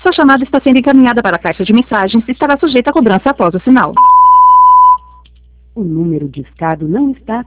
Sua chamada está sendo encaminhada para a caixa de mensagens e estará sujeita a cobrança após o sinal. O número discado não está